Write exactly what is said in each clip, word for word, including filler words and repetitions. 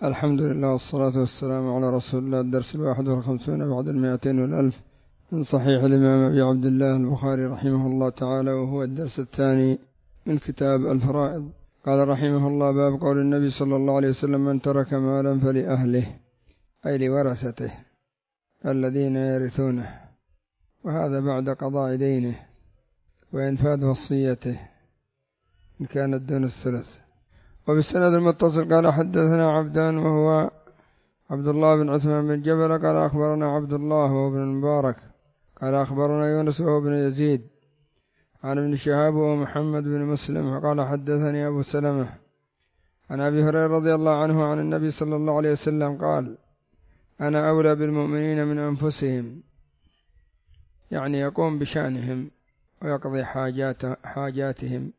الحمد لله والصلاة والسلام على رسول الله. الدرس الواحد والخمسون بعد المائتين والألف من صحيح الإمام أبي عبد الله البخاري رحمه الله تعالى، وهو الدرس الثاني من كتاب الفرائض. قال رحمه الله: باب قول النبي صلى الله عليه وسلم: من ترك مالا فلأهله، أي لورثته الذين يرثونه، وهذا بعد قضاء دينه وإنفاذ وصيته إن كانت دون الثلث. وبالسند المتصل قال: حدثنا عبدان وهو عبد الله بن عثمان بن جبل قال: أخبرنا عبد الله وهو ابن المبارك قال: أخبرنا يونس وهو ابن يزيد عن ابن شهاب ومحمد بن مسلم قال: حدثني أبو سلمة عن أبي هريرة رضي الله عنه عن النبي صلى الله عليه وسلم قال: أنا أولى بالمؤمنين من أنفسهم، يعني يقوم بشأنهم ويقضي حاجات حاجاتهم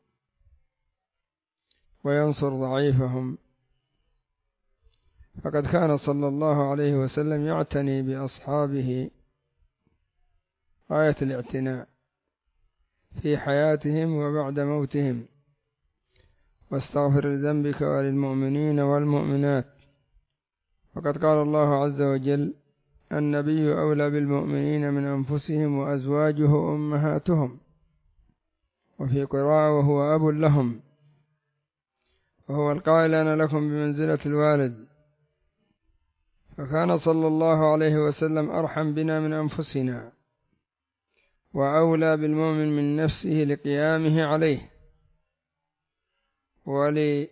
وينصر ضعيفهم. فقد كان صلى الله عليه وسلم يعتني بأصحابه غاية الاعتناء في حياتهم وبعد موتهم. واستغفر لذنبك وللمؤمنين والمؤمنات. فقد قال الله عز وجل: النبي أولى بالمؤمنين من أنفسهم وأزواجه أمهاتهم، وفي قراءة: وهو أب لهم، وهو القائل: أنا لكم بمنزلة الوالد. فكان صلى الله عليه وسلم أرحم بنا من أنفسنا، وأولى بالمؤمن من نفسه لقيامه عليه ولقيامه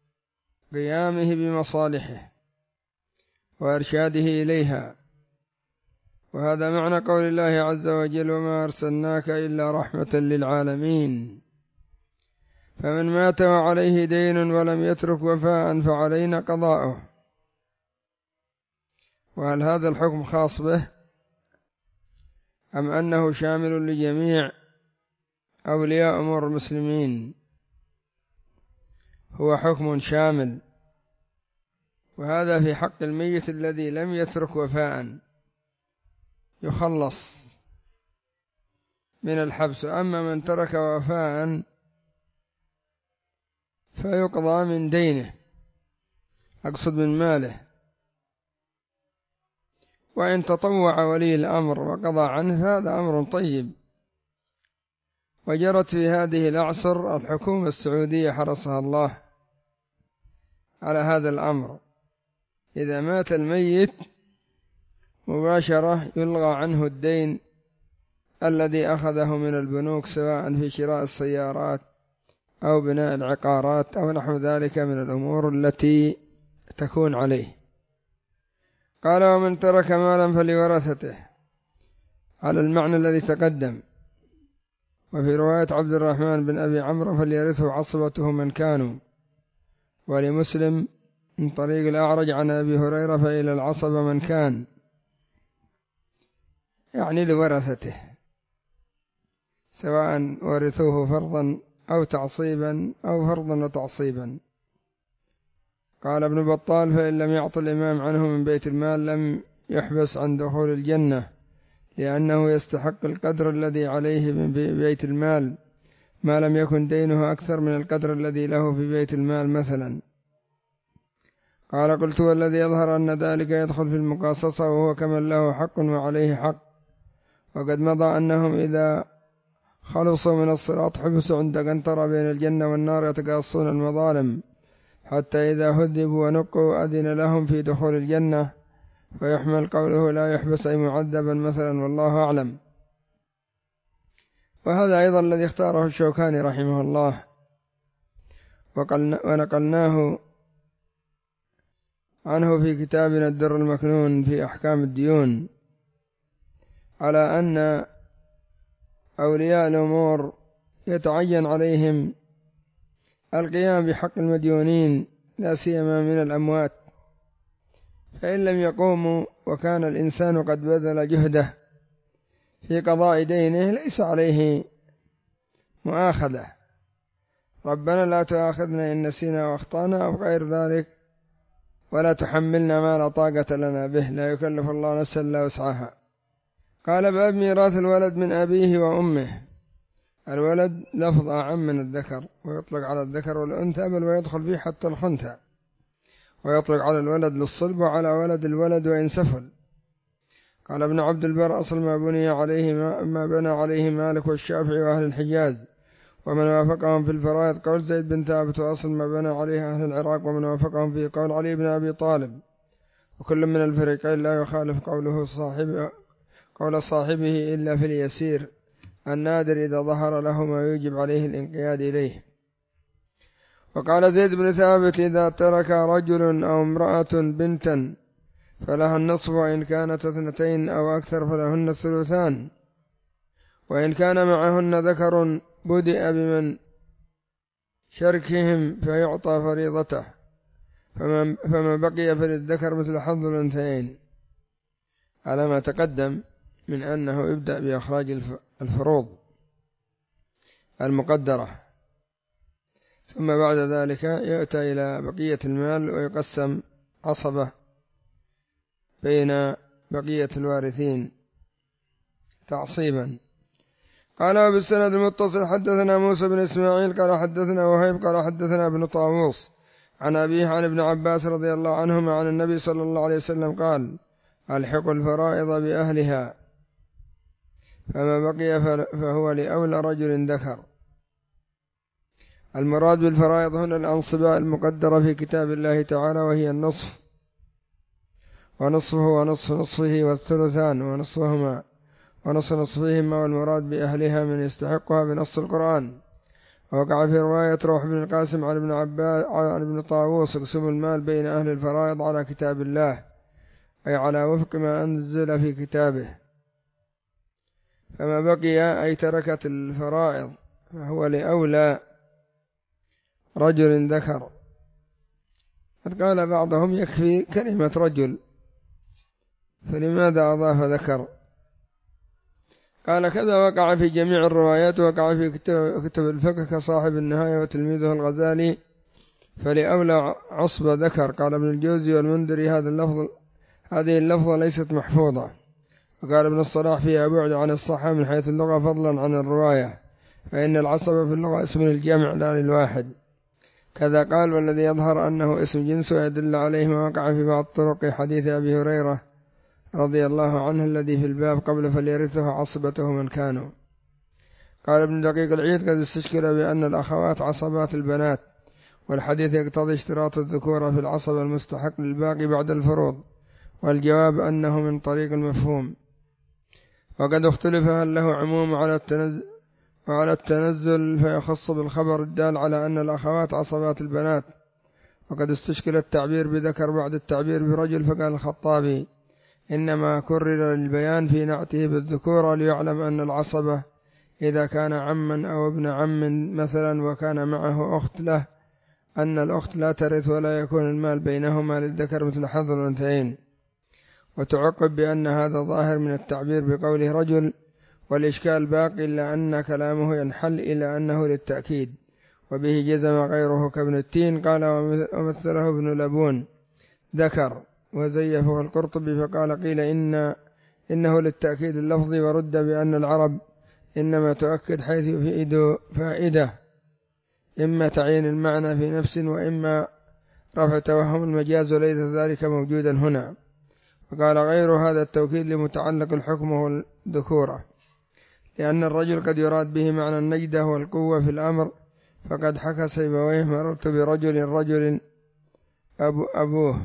بمصالحه وإرشاده إليها. وهذا معنى قول الله عز وجل: وما أرسلناك إلا رحمة للعالمين. فمن مات وعليه دين ولم يترك وفاء فعلينا قضاؤه. وهل هذا الحكم خاص به أم أنه شامل لجميع أولياء أمور المسلمين؟ هو حكم شامل، وهذا في حق الميت الذي لم يترك وفاء يخلص من الحبس. أما من ترك وفاء فيقضى من دينه، أقصد من ماله. وإن تطوع ولي الأمر وقضى عنه هذا أمر طيب. وجرت في هذه الأعصر الحكومة السعودية حرسها الله على هذا الأمر: إذا مات الميت مباشرة يلغى عنه الدين الذي أخذه من البنوك، سواء في شراء السيارات أو بناء العقارات أو نحو ذلك من الأمور التي تكون عليه. قال: ومن ترك مالا فلورثته، على المعنى الذي تقدم. وفي رواية عبد الرحمن بن أبي عمرو: فليرثه عصبته من كانوا. ولمسلم من طريق الأعرج عن أبي هريرة: فإلى العصبة من كان، يعني لورثته، سواء ورثوه فرضا أو تعصيبا أو فرضا وتعصيبا. قال ابن بطال: فإن لم يعط الإمام عنه من بيت المال لم يحبس عن دخول الجنة، لأنه يستحق القدر الذي عليه من بيت المال ما لم يكن دينه أكثر من القدر الذي له في بيت المال مثلا. قال: قلت: والذي يظهر أن ذلك يدخل في المقاصصة، وهو كمن له حق وعليه حق. وقد مضى أنهم إذا خلصوا من الصراط حبسوا عند قنطرة بين الجنة والنار يتقاصون المظالم، حتى إذا هذبوا ونقوا أذن لهم في دخول الجنة. فيحمل قوله لا يحبس أي معذبا مثلا، والله أعلم. وهذا أيضا الذي اختاره الشوكاني رحمه الله، ونقلناه عنه في كتابنا الدر المكنون في أحكام الديون، على أن أولياء الأمور يتعين عليهم القيام بحق المديونين، لا سيما من الأموات. فإن لم يقوموا وكان الإنسان قد بذل جهده في قضاء دينه ليس عليه مؤاخذة: ربنا لا تؤاخذنا إن نسينا وأخطأنا أو غير ذلك، ولا تحملنا ما لا طاقة لنا به، لا يكلف الله نفسا إلا وسعها. قال: باب ميراث الولد من أبيه وأمه. الولد لفظ أعم من الذكر، ويطلق على الذكر والأنثى، بل ويدخل فيه حتى الخنثى. ويطلق على الولد للصلب وعلى ولد الولد وإن سفل. قال ابن عبد البر: أصل ما بني عليه ما, ما بنى عليه مالك والشافعي وأهل الحجاز ومن وافقهم في الفرائض قول زيد بن ثابت، وأصل ما بنى عليه أهل العراق ومن وافقهم في قول علي بن أبي طالب، وكل من الفريقين لا يخالف قوله صاحب قول صاحبه إلا في اليسير النادر إذا ظهر له ما يوجب عليه الانقياد إليه. وقال زيد بن ثابت: إذا ترك رجل أو امرأة بنتا فلها النصف، وإن كانت اثنتين أو أكثر فلهن الثلثان، وإن كان معهن ذكر بدأ بمن شركهم فيعطى فريضته، فما, فما بقي فللذكر مثل حظ الأنثيين، على ما تقدم من أنه يبدأ بإخراج الفروض المقدرة، ثم بعد ذلك يأتى إلى بقية المال ويقسم عصبة بين بقية الوارثين تعصيبا. قال بالسند المتصل: حدثنا موسى بن إسماعيل قال حدثنا وهيب قال حدثنا ابن طاووس عن أبيه عن ابن عباس رضي الله عنهما عن النبي صلى الله عليه وسلم قال: ألحقوا الفرائض بأهلها، فما بقي فهو لأولى رجل ذكر. المراد بالفرائض هنا الأنصباء المقدرة في كتاب الله تعالى، وهي النصف ونصفه ونصف نصفه والثلثان ونصفهما ونصف نصفهما، والمراد بأهلها من يستحقها بنص القرآن. ووقع في رواية روح بن القاسم عن ابن عباس عن ابن طاووس: اقسموا المال بين أهل الفرائض على كتاب الله، أي على وفق ما أنزل في كتابه. فما بقي أي تركت الفرائض فهو لأولى رجل ذكر. قد قال بعضهم يكفي كلمة رجل، فلماذا أضاف ذكر؟ قال: كذا وقع في جميع الروايات، وقع في كتب الفقه كصاحب النهاية وتلميذه الغزالي، فلأولى عصب ذكر. قال ابن الجوزي والمنذري: هذا اللفظ هذه اللفظة ليست محفوظة. وقال ابن الصلاح فيها بعد عن الصحة من حيث اللغة فضلا عن الرواية، فإن العصبة في اللغة اسم الجمع لا للواحد. كذا قال: والذي يظهر أنه اسم جنس، ويدل عليه ما وقع في بعض طرق حديث أبي هريرة رضي الله عنه الذي في الباب قبل فليرثه عصبته من كانوا. قال ابن دقيق العيد: قد استشكل بأن الأخوات عصبات البنات، والحديث يقتضي اشتراط الذكورة في العصب المستحق للباقي بعد الفروض، والجواب أنه من طريق المفهوم. وقد اختلف هل له عموم على التنزل وعلى التنزل فيخص بالخبر الدال على أن الأخوات عصبات البنات. وقد استشكل التعبير بذكر بعد التعبير برجل، فقال الخطابي: إنما كرر للبيان في نعته بالذكورة ليعلم أن العصبة إذا كان عما أو ابن عم مثلا وكان معه أخت له أن الأخت لا ترث ولا يكون المال بينهما للذكر مثل حظ الأنثيين. وتعقب بأن هذا ظاهر من التعبير بقوله رجل، والإشكال باقي إلا أن كلامه ينحل إلى أنه للتأكيد، وبه جزم غيره كابن التين. قال: ومثله ابن لبون ذكر، وزيفه القرطبي فقال: قيل إن إنه للتأكيد اللفظي، ورد بأن العرب إنما تؤكد حيث يفيد فائدة، إما تعيين المعنى في نفس وإما رفع توهم المجاز، وليس ذلك موجودا هنا. وقال غير هذا التوكيد لمتعلق الحكم والذكورة، لأن الرجل قد يراد به معنى النجدة والقوة في الأمر. فقد حكى سيبويه: مررت برجل رجل أبو أبوه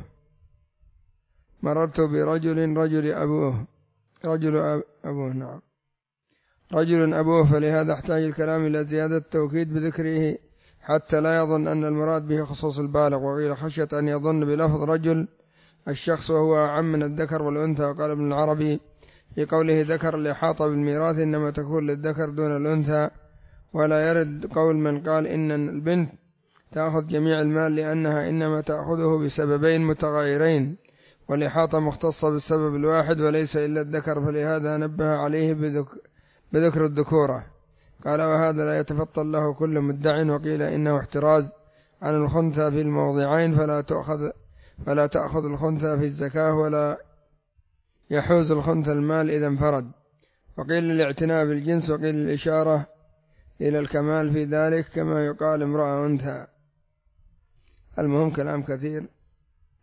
مررت برجل رجل أبوه رجل أبوه نعم رجل أبوه فلهذا احتاج الكلام إلى زيادة التوكيد بذكره حتى لا يظن أن المراد به خصوص البالغ. وقيل خشية أن يظن بلفظ رجل الشخص وهو أعم من الذكر والأنثى. وقال ابن العربي في قوله ذكر الإحاطة بالميراث إنما تكون للذكر دون الأنثى، ولا يرد قول من قال إن البنت تأخذ جميع المال لأنها إنما تأخذه بسببين متغايرين، والإحاطة مختصة بالسبب الواحد وليس إلا الذكر، فلهذا نبه عليه بذكر الذكورة. قال: وهذا لا يتفطن له كل مدع. وقيل إنه احتراز عن الخنثى في الموضعين، فلا تأخذ فلا تأخذ الخنثى في الزكاة، ولا يحوز الخنثى المال إذا انفرد. وقيل للاعتناء بالجنس، وقيل الإشارة إلى الكمال في ذلك، كما يقال امرأة أنثى. المهم كلام كثير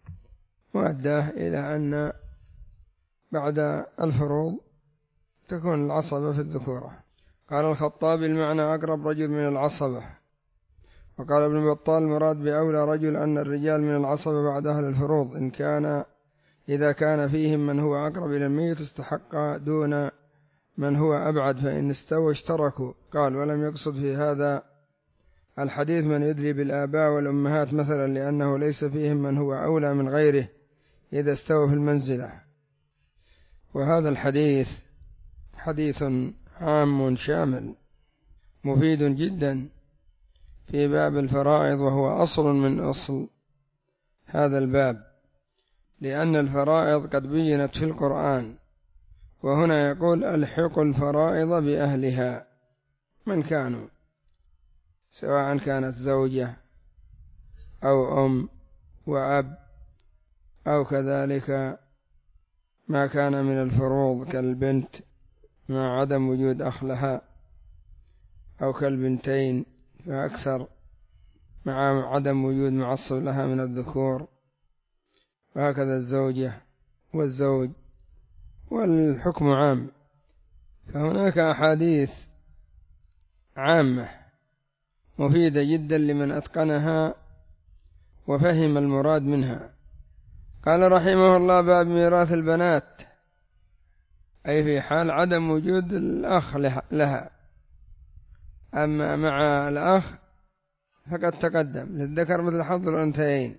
وأداه إلى أن بعد الفروض تكون العصبة في الذكورة. قال الخطابي المعنى أقرب رجل من العصبة. وقال ابن بطال المراد بأولى رجل أن الرجال من العصبة بعد أهل الفروض إن كان إذا كان فيهم من هو أقرب إلى الميت استحق دون من هو أبعد فإن استوى اشتركوا. قال ولم يقصد في هذا الحديث من يدري بالآباء والأمهات مثلا لأنه ليس فيهم من هو أولى من غيره إذا استوى في المنزلة. وهذا الحديث حديث عام شامل مفيد جدا في باب الفرائض، وهو أصل من أصل هذا الباب، لأن الفرائض قد بينت في القرآن، وهنا يقول ألحقوا الفرائض بأهلها من كانوا، سواء كانت زوجة أو أم وأب أو كذلك ما كان من الفروض كالبنت مع عدم وجود أخ لها، أو كالبنتين فأكثر مع عدم وجود معصب لها من الذكور، وهكذا الزوجة والزوج، والحكم عام. فهناك أحاديث عامة مفيدة جدا لمن أتقنها وفهم المراد منها. قال رحمه الله باب ميراث البنات، أي في حال عدم وجود الأخ لها، أما مع الأخ فقد تقدم للذكر مثل حظ الأنثيين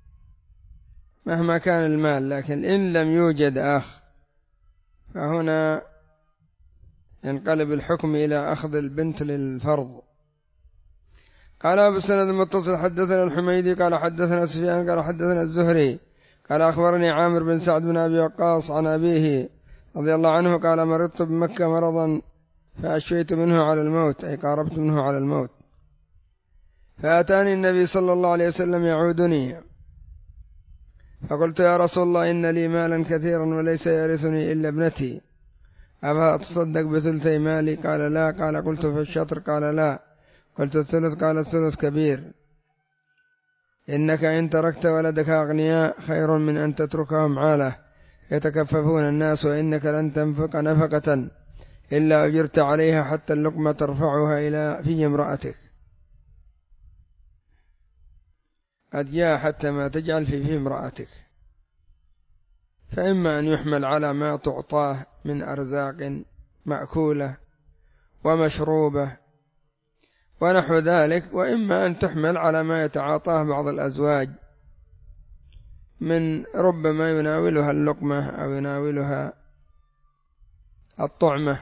مهما كان المال، لكن إن لم يوجد أخ فهنا ينقلب الحكم إلى أخذ البنت للفرض. قال أبو السند المتصل حدثنا الحميدي قال حدثنا سفيان قال حدثنا الزهري قال أخبرني عامر بن سعد بن أبي وقاص عن أبيه رضي الله عنه قال مرضت بمكة مرضا فأشفيت منه على الموت، أي قاربت منه على الموت، فأتاني النبي صلى الله عليه وسلم يعودني، فقلت يا رسول الله إن لي مالا كثيرا وليس يرثني إلا ابنتي، أفأتصدق بثلثي مالي؟ قال لا. قال قلت في الشطر؟ قال لا. قلت الثلث؟ قال الثلث كبير، إنك إن تركت ولدك أغنياء خير من أن تتركهم عالة يتكففون الناس، وإنك لن تنفق نفقة إلا أجرت عليها حتى اللقمة ترفعها إلى في امرأتك، قد جاء حتى ما تجعل في في امرأتك، فإما أن يحمل على ما تعطاه من أرزاق مأكولة ومشروبة ونحو ذلك، وإما أن تحمل على ما يتعاطاه بعض الأزواج من ربما يناولها اللقمة أو يناولها الطعمة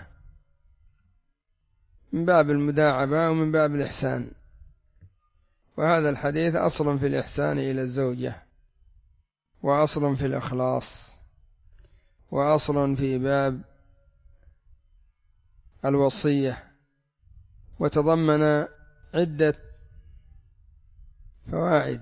من باب المداعبة ومن باب الإحسان. وهذا الحديث أصل في الإحسان إلى الزوجة، وأصل في الإخلاص، وأصل في باب الوصية، وتضمن عدة فوائد،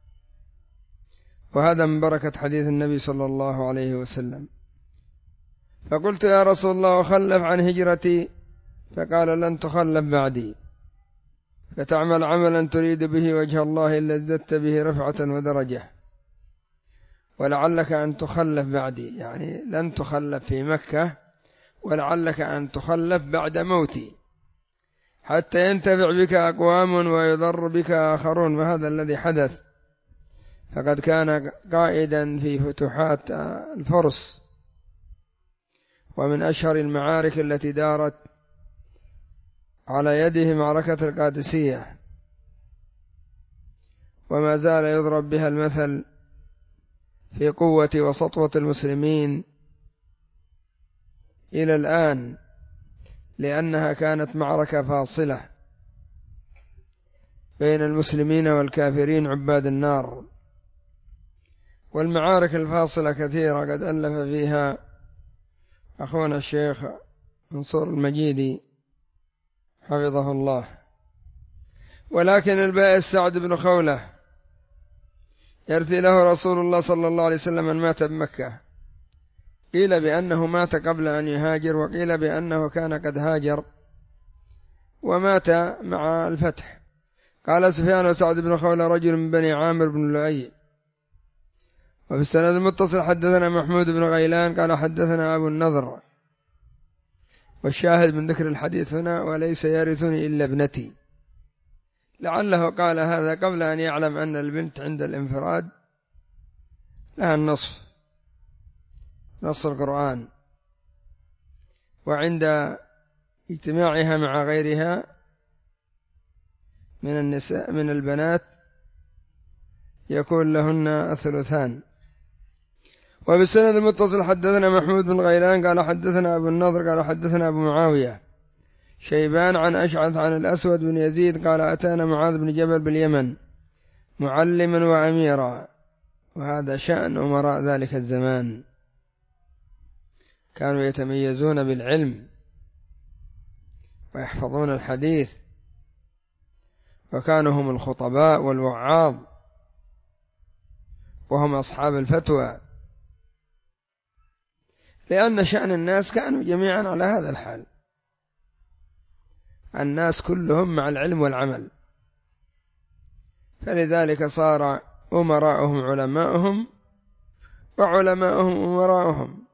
وهذا من بركة حديث النبي صلى الله عليه وسلم. فقلت يا رسول الله أخلف عن هجرتي؟ فقال لن تخلف بعدي، فتعمل عملا تريد به وجه الله إلا ازددت به رفعة ودرجة، ولعلك أن تخلف بعدي، يعني لن تخلف في مكة، ولعلك أن تخلف بعد موتي حتى ينتفع بك أقوام ويضر بك آخرون. وهذا الذي حدث، فقد كان قائدا في فتوحات الفرس، ومن أشهر المعارك التي دارت على يده معركة القادسية، وما زال يضرب بها المثل في قوة وسطوة المسلمين إلى الآن، لأنها كانت معركة فاصلة بين المسلمين والكافرين عباد النار. والمعارك الفاصلة كثيرة قد ألف فيها أخونا الشيخ منصور المجيدي حفظه الله. ولكن البائس سعد بن خولة يرثي له رسول الله صلى الله عليه وسلم من مات بمكة، قيل بأنه مات قبل أن يهاجر، وقيل بأنه كان قد هاجر ومات مع الفتح. قال سفيان وسعد بن خولة رجل من بني عامر بن لؤي، وفي السند المتصل حدثنا محمود بن غيلان قال حدثنا أبو النضر، والشاهد من ذكر الحديث هنا وليس يرثني إلا ابنتي، لعله قال هذا قبل أن يعلم أن البنت عند الانفراد لها النصف، نص القرآن، وعند اجتماعها مع غيرها من النساء من البنات يكون لهن الثلثان. وبالسند المتصل حدثنا محمود بن غيلان قال حدثنا أبو النضر قال حدثنا أبو معاوية شيبان عن أشعث عن الأسود بن يزيد قال أتانا معاذ بن جبل باليمن معلما وأميرا، وهذا شأن أمراء ذلك الزمان، كانوا يتميزون بالعلم ويحفظون الحديث، وكانوا هم الخطباء والوعاظ، وهم أصحاب الفتوى، لأن شأن الناس كانوا جميعا على هذا الحال، الناس كلهم مع العلم والعمل، فلذلك صار أمراءهم علماءهم وعلماءهم أمراءهم.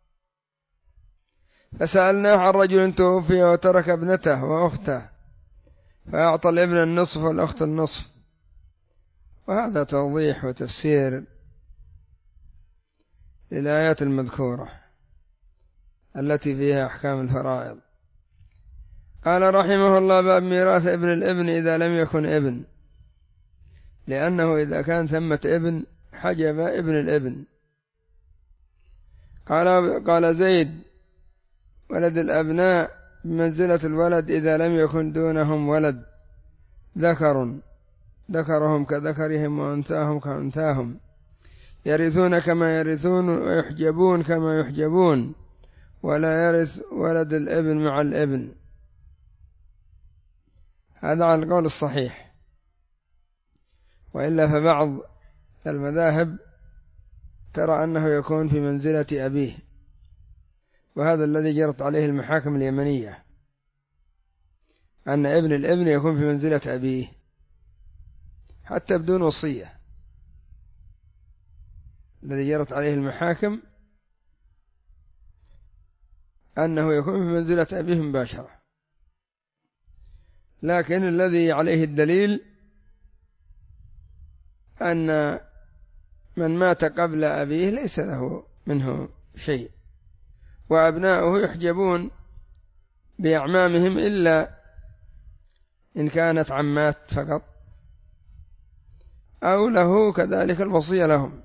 فسألناه عن رجل توفي وترك ابنته وأخته فأعطى الابن النصف والأخت النصف، وهذا توضيح وتفسير للآيات المذكورة التي فيها أحكام الفرائض. قال رحمه الله باب ميراث ابن الابن إذا لم يكن ابن، لأنه إذا كان ثمة ابن حجب ابن الابن. قال قال زيد ولد الأبناء بمنزلة الولد إذا لم يكن دونهم ولد ذكر، ذكرهم كذكرهم وأنثاهم كأنثاهم، يرثون كما يرثون ويحجبون كما يحجبون، ولا يرث ولد الابن مع الابن. هذا على القول الصحيح، وإلا فبعض المذاهب ترى أنه يكون في منزلة أبيه، وهذا الذي جرت عليه المحاكم اليمنية، أن ابن الابن يكون في منزلة أبيه حتى بدون وصية. الذي جرت عليه المحاكم أنه يكون في منزلة أبيه مباشرة، لكن الذي عليه الدليل أن من مات قبل أبيه ليس له منه شيء، وأبناؤه يحجبون بأعمامهم إلا إن كانت عمات فقط، أو له كذلك الوصية لهم.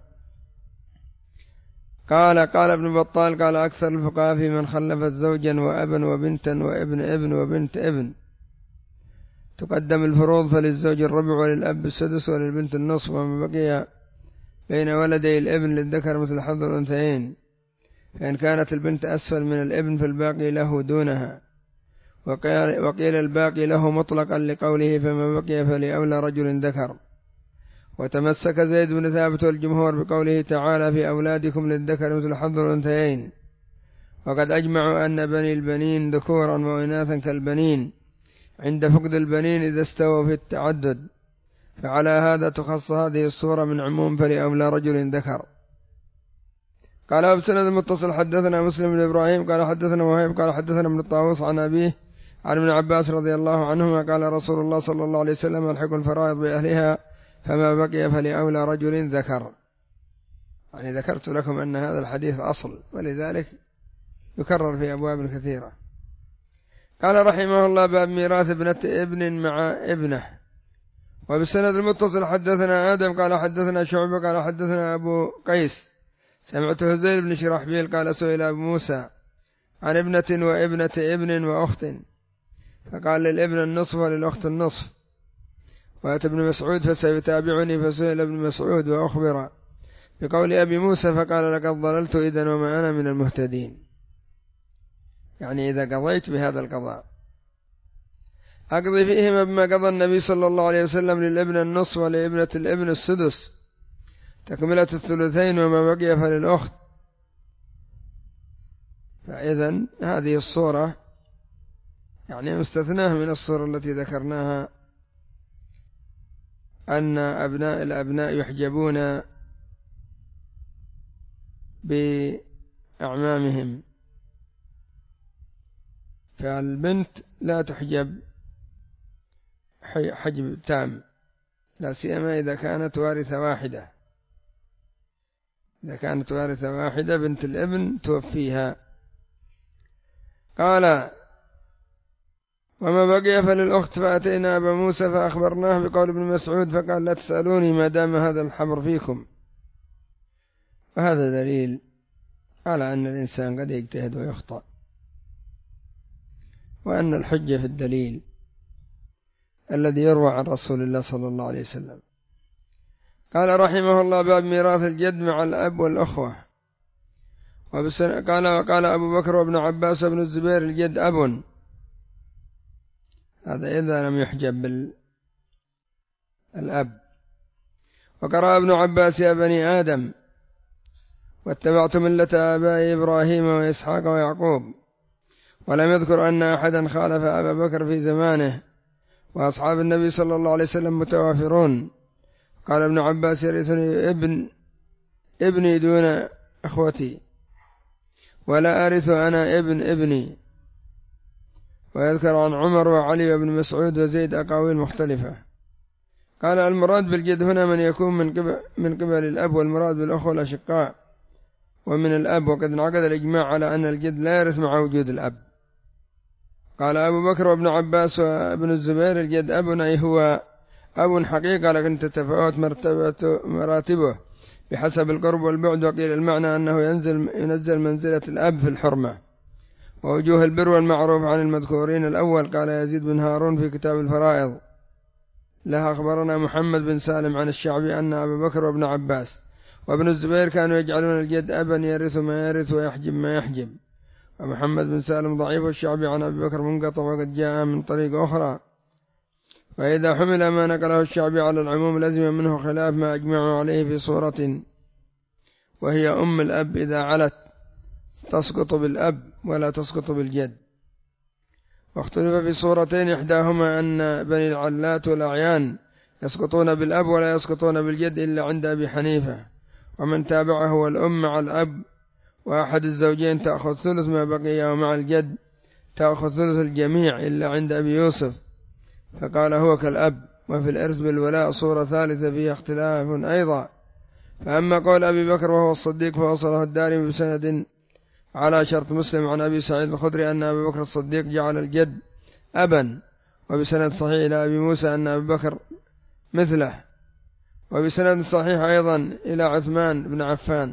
قال قال ابن بطال قال أكثر الفقهاء في من خلفت زوجا وأبا وبنتا وابن ابن وبنت ابن تقدم الفروض، فللزوج الربع وللأب السدس وللبنت النصف، وما بقي بين ولدي الابن للذكر مثل حظ الأنثيين، فإن كانت البنت أسفل من الابن فالباقي له دونها، وقيل, وقيل الباقي له مطلقا لقوله فما بقي فلأولى رجل ذكر. وتمسك زيد بن ثابت والجمهور بقوله تعالى في أولادكم للذكر مثل حظ الأنثيين، وقد أجمعوا أن بني البنين ذكورا وإناثا كالبنين عند فقد البنين إذا استووا في التعدد، فعلى هذا تخص هذه الصورة من عموم فلأولى رجل ذكر. قال بسند المتصل حدثنا مسلم بن إبراهيم قال حدثنا وهيب قال حدثنا ابن الطاووس عن أبيه عن ابن عباس رضي الله عنهما قال رسول الله صلى الله عليه وسلم الحق الفرائض بأهلها فما بقي فلأولى رجل ذكر. يعني ذكرت لكم أن هذا الحديث أصل، ولذلك يكرر في أبواب كثيرة. قال رحمه الله باب ميراث ابنة ابن مع ابنه. وبالسند المتصل حدثنا آدم قال حدثنا شعبة قال حدثنا أبو قيس سمعت هزيل بن شرحبيل قال سئل أبو موسى عن ابنة وابنة ابن وأخت، فقال للابن النصف وللأخت النصف. وأتى ابن مسعود فسيتابعني، فسئل ابن مسعود وأخبر بقول أبي موسى فقال لقد ضللت إذن وما أنا من المهتدين، يعني إذا قضيت بهذا القضاء أقضي فيهما بما قضى النبي صلى الله عليه وسلم للابن النصف ولابنة الابن السدس تكملة الثلثين، وما بقي فللأخت. فإذن هذه الصورة يعني مستثناه من الصورة التي ذكرناها أن أبناء الأبناء يحجبون بأعمامهم، فالبنت لا تحجب حجب تام، لا سيما إذا كانت وارثة واحدة. إذا كانت وارثة واحدة بنت الابن توفيها. قال: وما بقي فللأخت، فأتينا أبا موسى فأخبرناه بقول ابن مسعود فقال: لا تسألوني ما دام هذا الحبر فيكم. وهذا دليل على أن الإنسان قد يجتهد ويخطأ، وأن الحجة في الدليل الذي يروى عن رسول الله صلى الله عليه وسلم. قال رحمه الله: باب ميراث الجد مع الأب والأخوة. قال: وقال أبو بكر وابن عباس وابن الزبير: الجد أب، هذا إذا لم يحجب الأب. وقرأ ابن عباس: يا بني آدم واتبعت ملة آباء إبراهيم وإسحاق ويعقوب. ولم يذكر أن أحدا خالف أبا بكر في زمانه، وأصحاب النبي صلى الله عليه وسلم متوافرون. قال ابن عباس: يرثني ابن ابني دون أخوتي، ولا أرث أنا ابن ابني. ويذكر عن عمر وعلي وابن مسعود وزيد أقاويل مختلفة. قال: المراد بالجد هنا من يكون من قبل, من قبل الأب، والمراد بالأخوة الأشقاء ومن الأب. وقد انعقد الإجماع على أن الجد لا يرث مع وجود الأب. قال أبو بكر وابن عباس وابن الزبير: الجد أب، أي هو أب حقيقة، لكن تتفاوت مراتبه بحسب القرب والبعد. وقيل المعنى أنه ينزل, ينزل منزلة الأب في الحرمة. ووجوه البر والمعروف عن المذكورين: الأول قال يزيد بن هارون في كتاب الفرائض لها أخبرنا محمد بن سالم عن الشعبي أن أبا بكر وابن عباس وابن الزبير كانوا يجعلون الجد أبا يرث ما يرث ويحجب ما يحجب. ومحمد بن سالم ضعيف، والشعبي عن أبي بكر منقطع، وقد جاء من طريق أخرى. فإذا حمل ما نقله الشعبي على العموم لزم منه خلاف ما أجمعوا عليه في صورة، وهي أم الأب إذا علت تسقط بالأب ولا تسقط بالجد. واختلف في صورتين، إحداهما أن بني العلات والأعيان يسقطون بالأب ولا يسقطون بالجد إلا عند أبي حنيفة، ومن تابعه والأم مع الأب وأحد الزوجين تأخذ ثلث ما بقي، ومع الجد تأخذ ثلث الجميع إلا عند أبي يوسف، فقال هو كالأب. وفي الإرث بالولاء صورة ثالثة فيها اختلاف أيضا. فأما قول أبي بكر وهو الصديق فوصله الدارمي بسند على شرط مسلم عن أبي سعيد الخدري أن أبي بكر الصديق جعل الجد أبا، وبسند صحيح إلى أبي موسى أن أبي بكر مثله، وبسند صحيح أيضا إلى عثمان بن عفان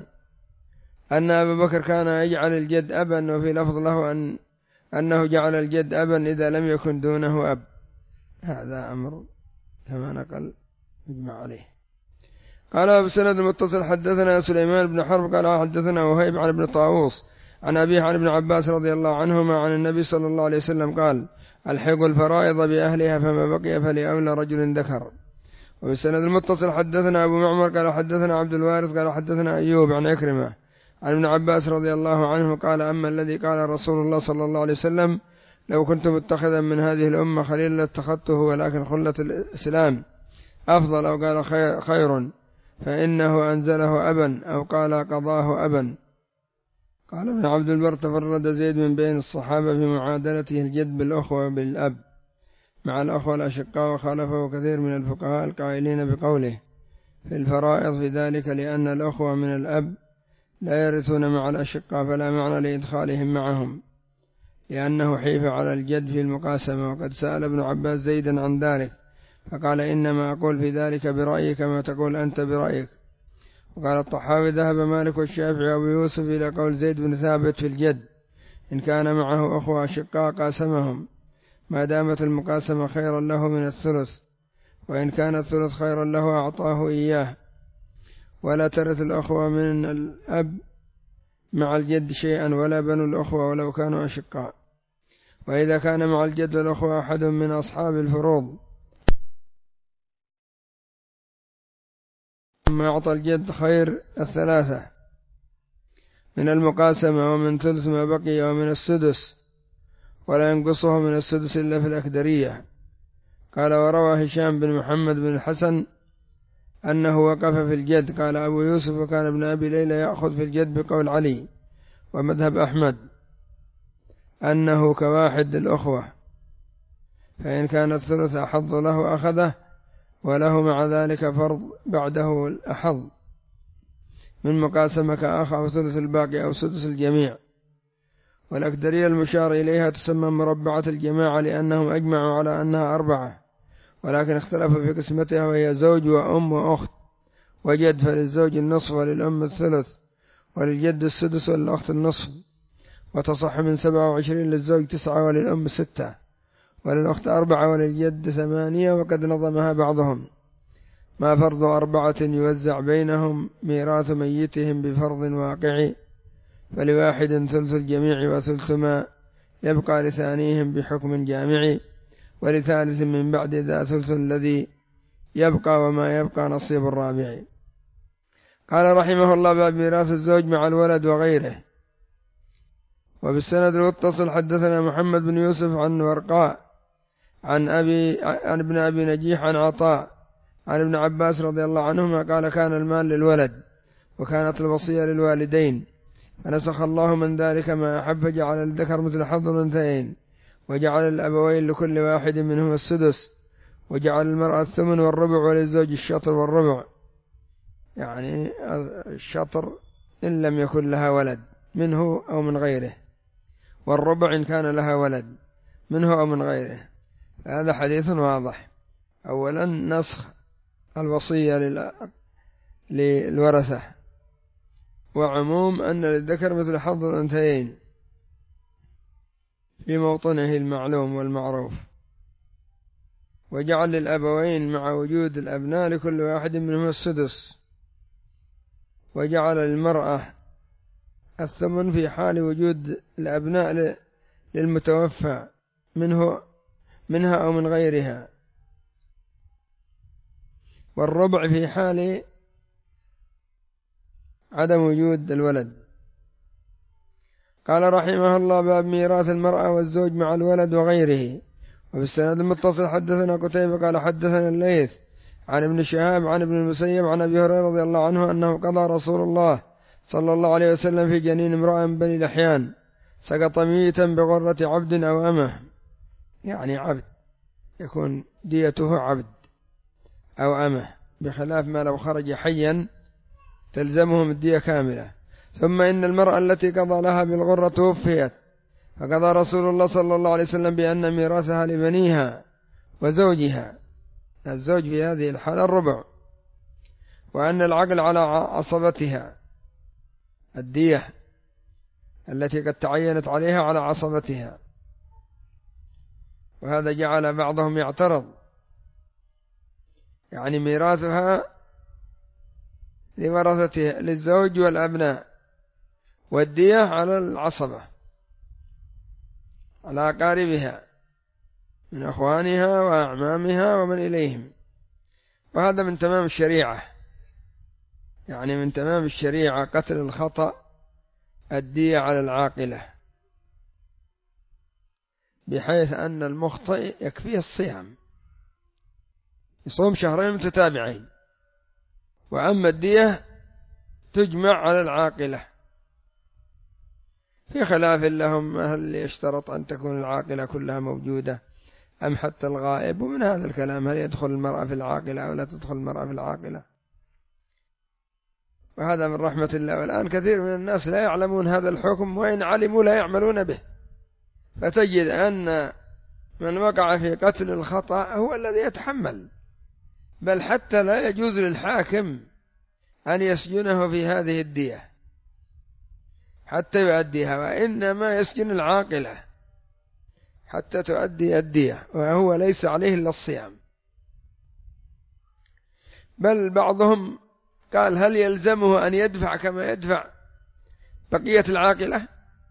أن أبي بكر كان يجعل الجد أبا، وفي لفظ له أن أنه جعل الجد أبا إذا لم يكن دونه أب. هذا أمر كما نقل مجمع عليه. قال بسند المتصل: حدثنا سليمان بن حرب قال حدثنا وهيب عن ابن طاووس عن أبيه عن ابن عباس رضي الله عنهما عن النبي صلى الله عليه وسلم قال: الحقوا الفرائض بأهلها، فما بقي فلأولى رجل ذكر. وبسند المتصل حدثنا أبو معمر قال حدثنا عبد الوارث قال حدثنا أيوب عن عكرمة عن ابن عباس رضي الله عنه قال: أما الذي قال رسول الله صلى الله عليه وسلم: لو كنت متخذا من هذه الأمة خليلا لاتخذته، ولكن خلة الإسلام أفضل، أو قال خير, خير فإنه أنزله أبا، أو قال قضاه أبا. قال ابن عبد البر: تفرد زيد من بين الصحابة في معادلته الجد بالأخوة بالأب مع الأخوة الأشقاء، وخالفه كثير من الفقهاء القائلين بقوله في الفرائض في ذلك، لأن الأخوة من الأب لا يرثون مع الأشقاء، فلا معنى لإدخالهم معهم، لأنه حيف على الجد في المقاسمة. وقد سأل ابن عباس زيدا عن ذلك فقال: إنما أقول في ذلك برأيي كما تقول أنت برأيك. وقال الطحاوي: ذهب مالك والشافعي وأبو يوسف إلى قول زيد بن ثابت في الجد: إن كان معه أخوة أشقاء قاسمهم، ما دامت المقاسمة خيرا له من الثلث، وإن كان الثلث خيرا له أعطاه إياه. ولا ترث الأخوة من الأب مع الجد شيئا، ولا بنو الأخوة ولو كانوا أشقاء. وإذا كان مع الجد والأخوة أحد من أصحاب الفروض ثم أعطى الجد خير الثلاثة من المقاسمة، ومن ثلث ما بقي، ومن السدس، ولا ينقصه من السدس إلا في الأكدرية. قال: وروى هشام بن محمد بن الحسن أنه وقف في الجد. قال أبو يوسف: وكان ابن أبي ليلى يأخذ في الجد بقول علي. ومذهب أحمد أنه كواحد الأخوة، فإن كان الثلث أحظ له أخذه، وله مع ذلك فرض بعده الأحظ من مقاسمة كأخ أو ثلث الباقي أو سدس الجميع. والأكدرية المشار إليها تسمى مربعة الجماعة لأنهم أجمعوا على أنها أربعة، ولكن اختلفوا في قسمتها، وهي زوج وأم وأخت وجد، فللزوج النصف وللأم الثلث وللجد السدس وللأخت النصف. وتصح من سبعة وعشرين للزوج تسعة وللأم ستة وللأخت أربعة وللجد ثمانية. وقد نظمها بعضهم: ما فرض أربعة يوزع بينهم ميراث ميتهم بفرض واقعي، فلواحد ثلث الجميع وثلث ما يبقى لثانيهم بحكم جامعي، ولثالث من بعد ذا ثلث الذي يبقى، وما يبقى نصيب الرابع. قال رحمه الله: باب ميراث الزوج مع الولد وغيره. وبالسند المتصل حدثنا محمد بن يوسف عن ورقاء عن أبي عن ابن أبي نجيح عن عطاء عن ابن عباس رضي الله عنهما قال: كان المال للولد وكانت الوصية للوالدين، فنسخ الله من ذلك ما أحب، فجعل الذكر مثل حظ الأنثيين، وجعل الأبوين لكل واحد منهما السدس، وجعل المرأة الثمن والربع، وللزوج الشطر والربع، يعني الشطر إن لم يكن لها ولد منه أو من غيره، والربع إن كان لها ولد منه أو من غيره. هذا حديث واضح. أولا نسخ الوصية للورثة، وعموم أن للذكر مثل حظ الأنثيين في موطنه المعلوم والمعروف، وجعل للأبوين مع وجود الأبناء لكل واحد منهم السدس، وجعل المرأة الثمن في حال وجود الأبناء للمتوفى منه منها أو من غيرها، والربع في حال عدم وجود الولد. قال رحمه الله: باب ميراث المرأة والزوج مع الولد وغيره. وبالسند المتصل حدثنا قتيبة قال حدثنا الليث عن ابن شهاب عن ابن المسيب عن أبي هريرة رضي الله عنه أنه قضى رسول الله صلى الله عليه وسلم في جنين امرأة من بني لحيان سقط ميتا بغرة عبد أو أمه، يعني عبد يكون ديته عبد أو أمه، بخلاف ما لو خرج حيا تلزمهم الدية كاملة. ثم إن المرأة التي قضى لها بالغرة توفيت، فقضى رسول الله صلى الله عليه وسلم بأن ميراثها لبنيها وزوجها، الزوج في هذه الحالة الربع، وأن العقل على عصبتها، الدية التي قد تعينت عليها على عصبتها. وهذا جعل بعضهم يعترض، يعني ميراثها لورثتها للزوج والأبناء، والدية على العصبة على أقاربها من أخوانها وأعمامها ومن إليهم. وهذا من تمام الشريعة، يعني من تمام الشريعة قتل الخطأ الدية على العاقلة، بحيث أن المخطئ يكفيه الصيام، يصوم شهرين متتابعين، وأما الدية تجمع على العاقلة، في خلاف لهم هل يشترط أن تكون العاقلة كلها موجودة أم حتى الغائب. ومن هذا الكلام هل يدخل المرأة في العاقلة أو لا تدخل المرأة في العاقلة، وهذا من رحمة الله. والآن كثير من الناس لا يعلمون هذا الحكم، وإن علموا لا يعملون به، فتجد أن من وقع في قتل الخطأ هو الذي يتحمل، بل حتى لا يجوز للحاكم أن يسجنه في هذه الدية حتى يؤديها، وإنما يسجن العاقلة حتى تؤدي الدية، وهو ليس عليه إلا الصيام. بل بعضهم قال: هل يلزمه أن يدفع كما يدفع بقية العاقلة؟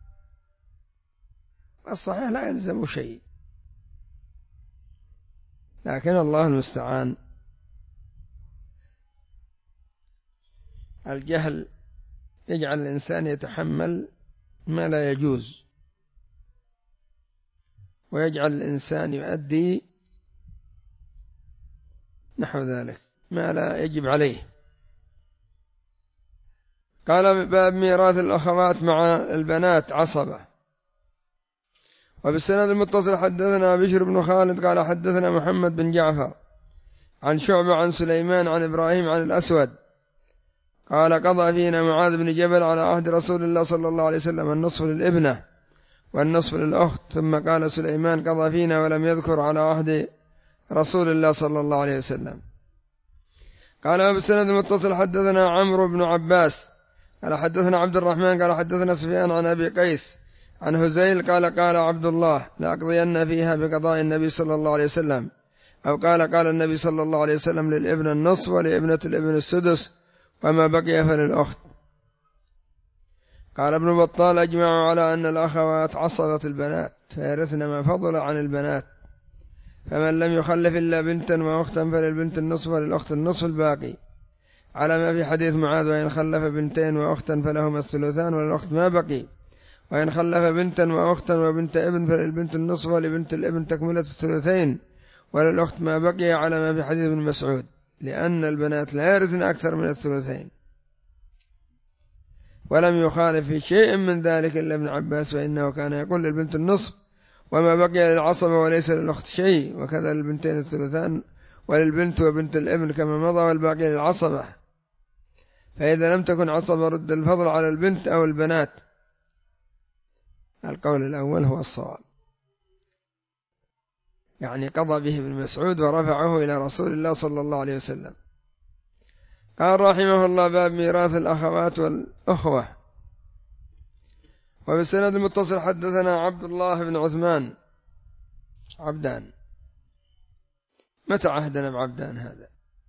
الصحيح لا يلزم شيء، لكن الله المستعان. الجهل يجعل الإنسان يتحمل ما لا يجوز، ويجعل الإنسان يؤدي نحو ذلك. ما لا يجب عليه. قال باب ميراث الأخوات مع البنات عصبة. وبالسند المتصل حدثنا بشر بن خالد قال حدثنا محمد بن جعفر عن شعبة عن سليمان عن إبراهيم عن الأسود قال قضى فينا معاذ بن جبل على عهد رسول الله صلى الله عليه وسلم النصف للابنة والنصف للأخت. ثم قال سليمان قضى فينا ولم يذكر على عهد رسول الله صلى الله عليه وسلم. قال بالسند المتصل حدثنا عمرو بن عباس قال حدثنا عبد الرحمن قال حدثنا سفيان عن أبي قيس عن هزيل قال قال عبد الله لأقضين فيها بقضاء النبي صلى الله عليه وسلم، أو قال قال النبي صلى الله عليه وسلم للابن النصف ولابنة الابن السدس وما بقي فللأخت. قال ابن بطال أجمعوا على أن الأخوات عصبة البنات فيرثن ما فضل عن البنات، فمن لم يخلف إلا بنتا وأختا فللبنت النصف وللأخت النصف الباقي، على ما في حديث معاذ وإن خلف بنتين وأختا فلهما الثلثان وللأخت ما بقي، وإن خلف بنتا وأختا وبنت ابن فللبنت النصف ولبنت الابن تكملة الثلثين وللأخت ما بقي، على ما في حديث ابن مسعود، لأن البنات لا يرثن أكثر من الثلثين. ولم يخالف في شيء من ذلك إلا ابن عباس، وإنه كان يقول للبنت النصف وما بقي للعصبة وليس للأخت شيء، وكذا للبنتين الثلثان وللبنت وبنت الابن كما مضى والباقي للعصبة. فإذا لم تكن عصبة رد الفضل على البنت أو البنات. القول الأول هو الصواب، يعني قضى به ابن مسعود ورفعه إلى رسول الله صلى الله عليه وسلم. قال رحمه الله باب ميراث الأخوات والأخوة. وبالسند المتصل حدثنا عبد الله بن عثمان عبدان. متى عهدنا بعبدان هذا؟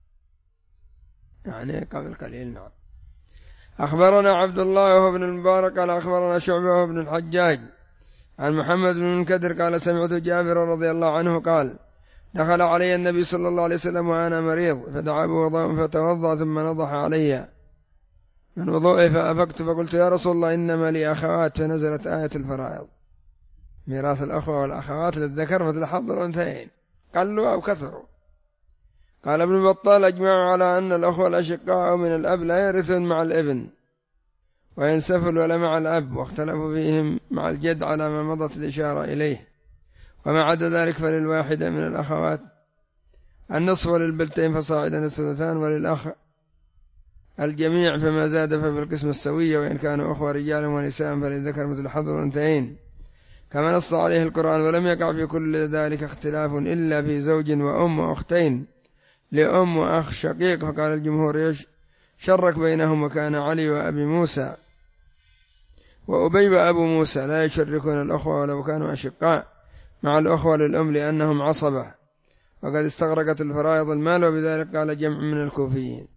يعني قبل قليل. نعم. أخبرنا عبد الله وهو ابن المبارك قال أخبرنا شعبة وهو ابن الحجاج عن محمد بن المنكدر قال سمعت جابر رضي الله عنه قال دخل علي النبي صلى الله عليه وسلم وأنا مريض فدعا بوضوء فتوضأ ثم نضح علي من وضوئي فأفقت فقلت يا رسول الله إنما لي أخوات، فنزلت آية الفرائض ميراث الأخوة والأخوات للذكر مثل حظ الأنثيين قلوا أو كثروا. قال ابن بطال أجمعوا على أن الأخوة الأشقاء من الأب لا يرثون مع الابن وينسفل ولا مع الأب، واختلفوا فيهم مع الجد على ما مضت الإشارة إليه، وما عدا ذلك فللواحدة من الأخوات النصف وللبنتين فصاعدا الثلثان وللأخ الجميع فما زاد فبالقسم السوية، وإن كانوا أخوة رجال ونساء فللذكر مثل حظ الأنثيين كما نص عليه القرآن. ولم يقع في كل ذلك اختلاف إلا في زوج وأم وأختين لأم وأخ شقيق، فقال الجمهور شرك بينهم، وكان علي وأبي موسى وأبي وأبو موسى لا يشركون الأخوة ولو كانوا أشقاء مع الأخوة للأم لأنهم عصبة، وقد استغرقت الفرائض المال، وبذلك قال جمع من الكوفيين.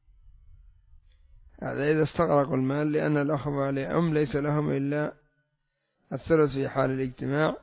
هذا إذا استغرقوا المال، لأن الأخوة لأم ليس لهم إلا الثلث في حال الاجتماع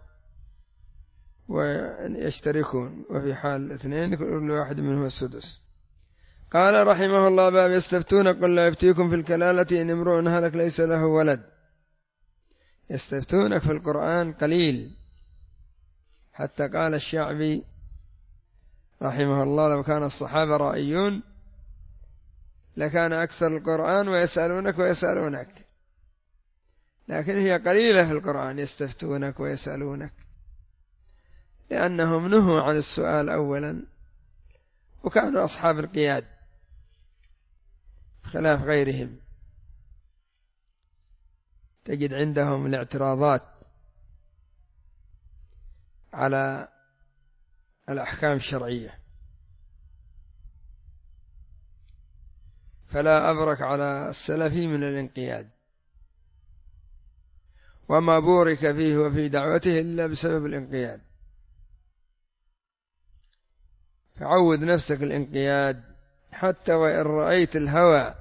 ويشتركون، وفي حال الاثنين كل واحد منهم السدس. قال رحمه الله باب يستفتون قل لا يفتيكم في الكلالة إن امرؤ هلك ليس له ولد. يستفتونك في القرآن قليل، حتى قال الشعبي رحمه الله لو كان الصحابة رأيون لكان أكثر القرآن ويسألونك ويسألونك، لكن هي قليلة في القرآن يستفتونك ويسألونك، لأنهم نهوا عن السؤال أولا، وكانوا أصحاب القياد خلاف غيرهم، تجد عندهم الاعتراضات على الأحكام الشرعية، فلا أبرك على السلف من الانقياد، وما بورك فيه وفي دعوته إلا بسبب الانقياد. فعود نفسك الانقياد، حتى وإن رأيت الهوى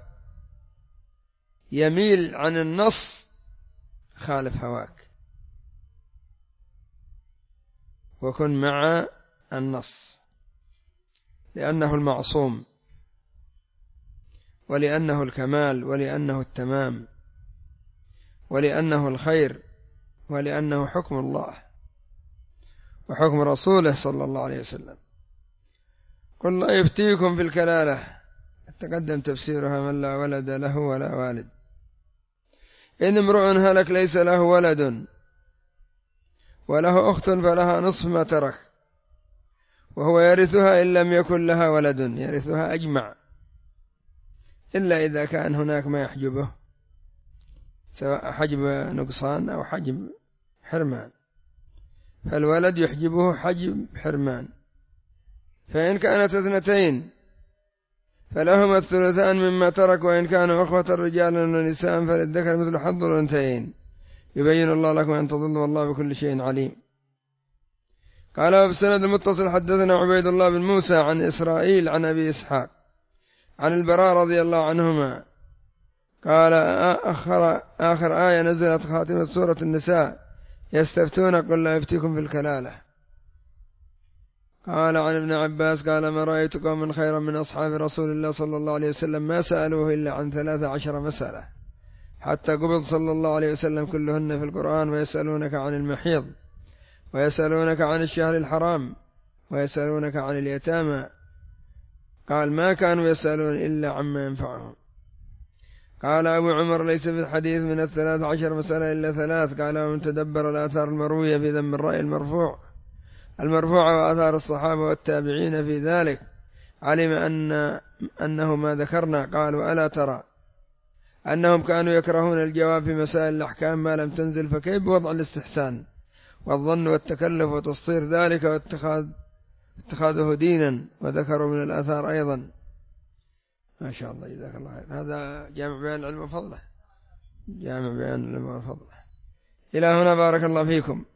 يميل عن النص خالف هواك، وكن مع النص، لأنه المعصوم، ولأنه الكمال، ولأنه التمام، ولأنه الخير، ولأنه حكم الله وحكم رسوله صلى الله عليه وسلم. قل لا يفتيكم في الكلالة، تقدم تفسيرها من لا ولد له ولا والد. إن امرؤ هلك ليس له ولد وله أخت فلها نصف ما ترك وهو يرثها إن لم يكن لها ولد، يرثها أجمع إلا إذا كان هناك ما يحجبه، سواء حجب نقصان أو حجب حرمان، فالولد يحجبه حجب حرمان. فإن كانت اثنتين فلهما الثلثان مما ترك، وإن كانوا أخوة رجالا ونساء فللذكر مثل حظ الأنثيين، يبين الله لكم أن تضلوا والله بكل شيء عليم. قال وفي السند المتصل حدثنا عبيد الله بن موسى عن إسرائيل عن أبي إسحاق عن البراء رضي الله عنهما قال آخر, آخر آية نزلت خاتمة سورة النساء يستفتون قل لا يفتيكم في الكلالة. قال عن ابن عباس قال ما رأيت قوما خيرا من أصحاب رسول الله صلى الله عليه وسلم ما سألوه إلا عن ثلاث عشر مسألة حتى قبض صلى الله عليه وسلم كلهن في القرآن، ويسألونك عن المحيض، ويسألونك عن الشهر الحرام، ويسألونك عن اليتامى. قال ما كانوا يسألون إلا عما ينفعهم. قال أبو عمر ليس في الحديث من الثلاث عشر مسألة إلا ثلاث. قال ومن تدبر الآثار المروية في ذم الرأي المرفوع المرفوع وآثار الصحابة والتابعين في ذلك علم أن أنه ما ذكرنا. قالوا ألا ترى أنهم كانوا يكرهون الجواب في مسائل الأحكام ما لم تنزل، فكيف بوضع الاستحسان والظن والتكلف وتسطير ذلك واتخاذ اتخاذه دينا. وذكروا من الآثار أيضا. ما شاء الله جزاك الله خير. هذا جامع بيان العلم وفضله، جامع بيان العلم وفضله. إلى هنا بارك الله فيكم.